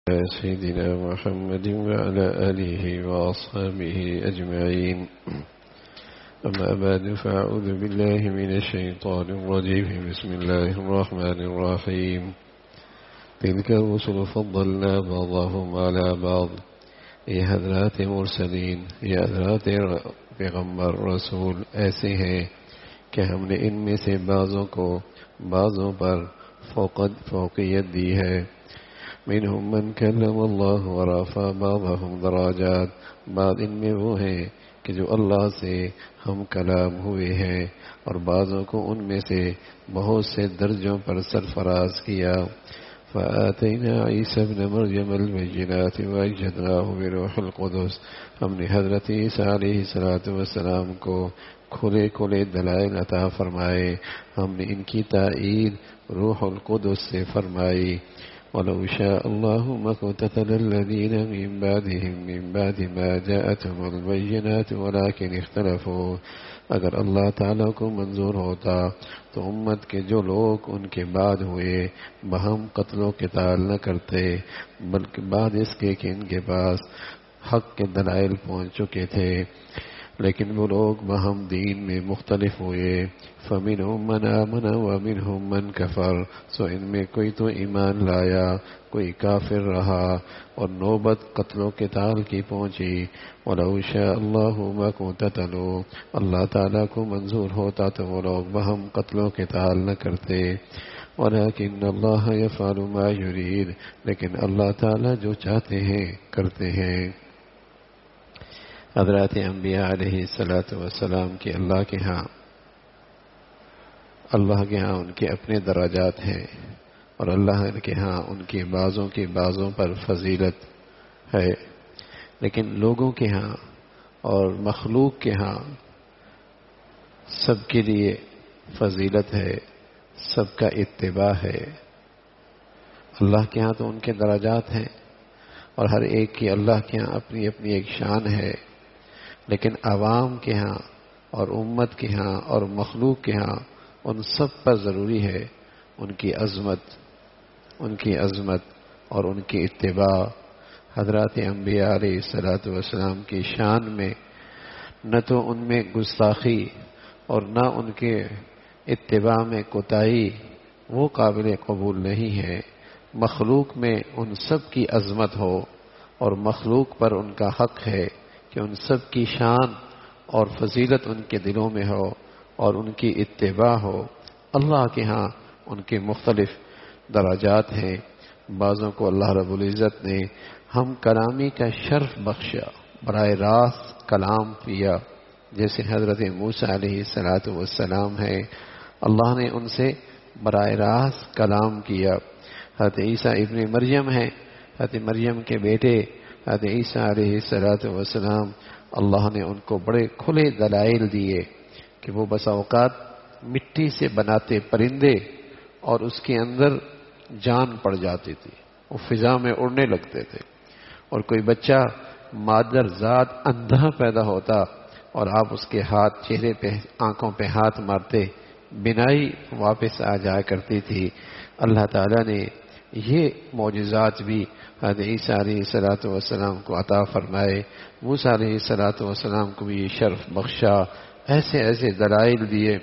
سيدنا محمد وعلى آله وأصحابه أجمعين. أما بعد فأعوذ بالله من الشيطان الرجيم. بسم الله الرحمن الرحيم. تلك الرسل فضلنا بعضهم على بعض. یہ حضرات مرسلین، یہ حضرات پیغمبر رسول ایسے ہیں کہ ہم نے ان میں سے بعضوں کو بعضوں پر فوقیت دی ہے. منهم من کلم اللہ ورفع بعضهم درجات. بعض ان میں وہ ہیں کہ جو اللہ سے ہم کلام ہوئے ہیں اور بعضوں کو ان میں سے بہت سے درجوں پر سرفراز کیا. فآتینا عیسی ابن مریم البینات وأیدناہ بروح القدس. ہم نے حضرت عیسیٰ علیہ السلام کو کھلے کھلے دلائل عطا فرمائے. ہم نے ان کی تائید روح القدس سے فرمائی. وَلَوْ شَاءَ اللَّهُ مَا اقْتَتَلَ الَّذِينَ مِن بَعْدِهِم مِّن بَعْدِ مَا جَاءَتْهُمُ الْبَيِّنَاتُ وَلَٰكِنِ اخْتَلَفُوا. اگر اللہ تعالیٰ کو منظور ہوتا تو امت کے جو لوگ ان کے بعد ہوئے بہم قتل و قتال نہ کرتے، بلکہ بعد اس کے کہ ان کے پاس حق کے دلائل پہنچ چکے تھے، لیکن وہ لوگ بہم دین میں مختلف ہوئے. فَمِنْهُمْ مَنْ آمَنَ وَمِنْهُمْ مَنْ كَفَرَ. سو ان میں کوئی تو ایمان لایا، کوئی کافر رہا، اور نوبت قتل و قتال کی پہنچی. وَلَوْ شَاءَ اللَّهُ مَا اقْتَتَلُوا. اللہ تعالیٰ کو منظور ہوتا تو وہ لوگ بہم قتل و قتال نہ کرتے. وَلَكِنَّ اللَّهَ يَفْعَلُ مَا يُرِيدُ. لیکن اللہ تعالیٰ جو چاہتے ہیں کرتے ہیں. حضرات انبیاء علیہ السلام کی اللہ کے ہاں ان کے اپنے درجات ہیں، اور اللہ کے ہاں ان کے بعضوں کی بعضوں پر فضیلت ہے. لیکن لوگوں کے ہاں اور مخلوق کے ہاں سب کے لیے فضیلت ہے، سب کا اتباع ہے. اللہ کے ہاں تو ان کے درجات ہیں، اور ہر ایک کی اللہ کے ہاں اپنی اپنی ایک شان ہے. لیکن عوام کے ہاں اور امت کے ہاں اور مخلوق کے ہاں ان سب پر ضروری ہے ان کی عظمت اور ان کی اتباع. حضرات انبیاء علیہ السلام کی شان میں نہ تو ان میں گستاخی اور نہ ان کے اتباع میں کوتاہی وہ قابل قبول نہیں ہے. مخلوق میں ان سب کی عظمت ہو، اور مخلوق پر ان کا حق ہے کہ ان سب کی شان اور فضیلت ان کے دلوں میں ہو اور ان کی اتباع ہو. اللہ کے ہاں ان کے مختلف درجات ہیں. بعضوں کو اللہ رب العزت نے ہم کلامی کا شرف بخشا، براہ راست کلام کیا، جیسے حضرت موسیٰ علیہ السلام ہے، اللہ نے ان سے براہ راست کلام کیا. حضرت عیسیٰ ابن مریم ہے، حضرت مریم کے بیٹے حضرت عیسیٰ علیہ السلام، اللہ نے ان کو بڑے کھلے دلائل دیے کہ وہ بسا اوقات مٹی سے بناتے پرندے اور اس کے اندر جان پڑ جاتی تھی، وہ فضا میں اڑنے لگتے تھے. اور کوئی بچہ مادر ذات اندھا پیدا ہوتا اور آپ اس کے ہاتھ چہرے پہ آنکھوں پہ ہاتھ مارتے، بینائی واپس آ جایا کرتی تھی. اللہ تعالیٰ نے یہ معجزات بھی حضرت عیسیٰ علیہ السلام کو عطا فرمائے. موسیٰ علیہ السلام کو بھی یہ شرف بخشا، ایسے ایسے دلائل دیے.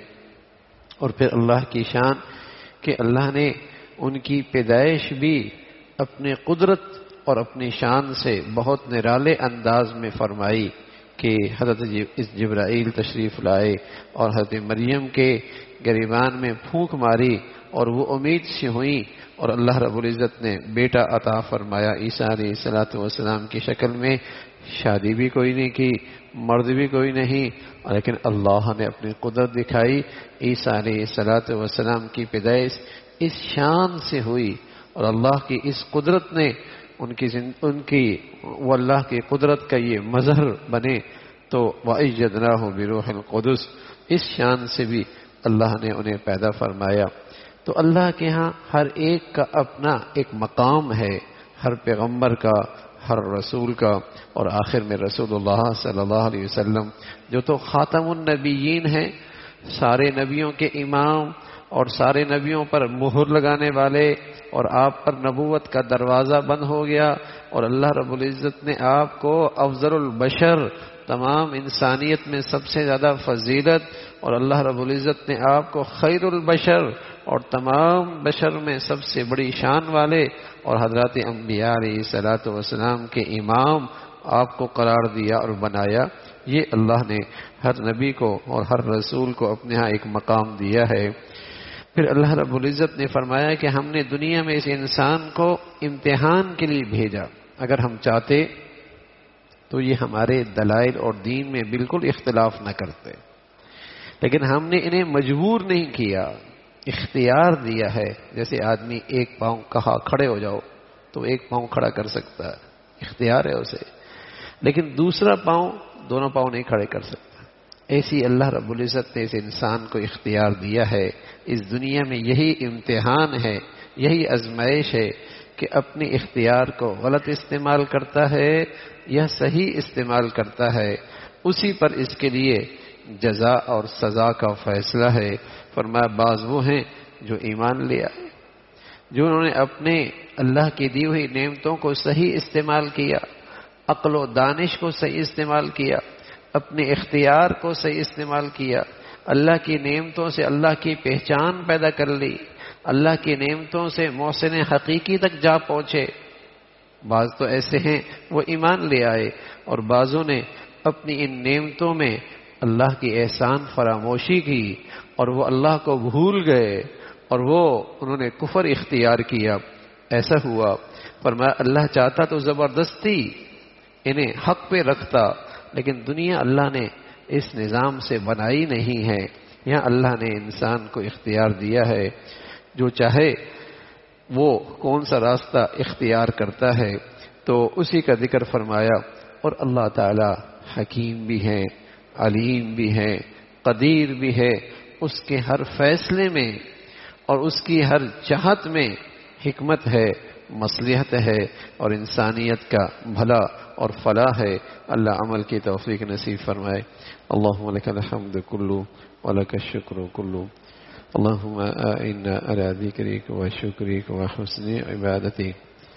اور پھر اللہ کی شان کہ اللہ نے ان کی پیدائش بھی اپنے قدرت اور اپنی شان سے بہت نرالے انداز میں فرمائی کہ حضرت جبرائیل تشریف لائے اور حضرت مریم کے گریبان میں پھونک ماری اور وہ امید سے ہوئیں، اور اللہ رب العزت نے بیٹا عطا فرمایا عیسیٰ علیہ السلام کی شکل میں. شادی بھی کوئی نہیں کی، مرد بھی کوئی نہیں، لیکن اللہ نے اپنی قدرت دکھائی. عیسیٰ علیہ السلام کی پیدائش اس شان سے ہوئی، اور اللہ کی اس قدرت نے وہ اللہ کی قدرت کا یہ مظہر بنے. تو وَأَيَّدْنَاهُ بِرُوحِ الْقُدُسِ، اس شان سے بھی اللہ نے انہیں پیدا فرمایا. تو اللہ کے ہاں ہر ایک کا اپنا ایک مقام ہے، ہر پیغمبر کا، ہر رسول کا. اور آخر میں رسول اللہ صلی اللہ علیہ وسلم جو تو خاتم النبیین ہیں، سارے نبیوں کے امام اور سارے نبیوں پر مہر لگانے والے، اور آپ پر نبوت کا دروازہ بند ہو گیا، اور اللہ رب العزت نے آپ کو افضل البشر، تمام انسانیت میں سب سے زیادہ فضیلت، اور اللہ رب العزت نے آپ کو خیر البشر اور تمام بشر میں سب سے بڑی شان والے اور حضرات انبیاء علیہ الصلوۃ والسلام کے امام آپ کو قرار دیا اور بنایا۔ یہ اللہ نے ہر نبی کو اور ہر رسول کو اپنے ہاں ایک مقام دیا ہے۔ پھر اللہ رب العزت نے فرمایا کہ ہم نے دنیا میں اس انسان کو امتحان کے لیے بھیجا، اگر ہم چاہتے تو یہ ہمارے دلائل اور دین میں بالکل اختلاف نہ کرتے، لیکن ہم نے انہیں مجبور نہیں کیا، اختیار دیا ہے۔ جیسے آدمی ایک پاؤں کہا کھڑے ہو جاؤ تو ایک پاؤں کھڑا کر سکتا ہے، اختیار ہے اسے، لیکن دوسرا پاؤں، دونوں پاؤں نہیں کھڑے کر سکتا۔ ایسی اللہ رب العزت نے اس انسان کو اختیار دیا ہے۔ اس دنیا میں یہی امتحان ہے، یہی آزمائش ہے کہ اپنے اختیار کو غلط استعمال کرتا ہے یا صحیح استعمال کرتا ہے، اسی پر اس کے لیے جزا اور سزا کا فیصلہ ہے۔ فرمایا بعض وہ ہیں جو ایمان لے آئے، جو انہوں نے اپنے اللہ کی دی ہوئی نعمتوں کو صحیح استعمال کیا، عقل و دانش کو صحیح استعمال کیا، اپنے اختیار کو صحیح استعمال کیا، اللہ کی نعمتوں سے اللہ کی پہچان پیدا کر لی، اللہ کی نعمتوں سے محسن حقیقی تک جا پہنچے۔ بعض تو ایسے ہیں وہ ایمان لے آئے، اور بعضوں نے اپنی ان نعمتوں میں اللہ کی احسان فراموشی کی اور وہ اللہ کو بھول گئے اور انہوں نے کفر اختیار کیا۔ ایسا ہوا، فرمایا اللہ چاہتا تو زبردستی انہیں حق پہ رکھتا، لیکن دنیا اللہ نے اس نظام سے بنائی نہیں ہے۔ یہاں اللہ نے انسان کو اختیار دیا ہے، جو چاہے وہ کون سا راستہ اختیار کرتا ہے، تو اسی کا ذکر فرمایا۔ اور اللہ تعالی حکیم بھی ہے، علیم بھی ہے، قدیر بھی ہے، اس کے ہر فیصلے میں اور اس کی ہر چاہت میں حکمت ہے، مصلحت ہے، اور انسانیت کا بھلا اور فلاح ہے۔ اللہ عمل کی توفیق نصیب فرمائے۔ اللہم لک الحمد کلو ولک الشکر کلو، اللہم اعنا علی ذکرک وشکرک وحسن عبادتک،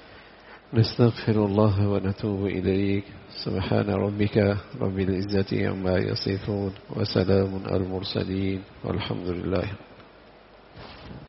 نستغفر اللہ ونتوب الیک، سبحان ربک رب العزة عما یصفون وسلام علی المرسلین والحمد للہ۔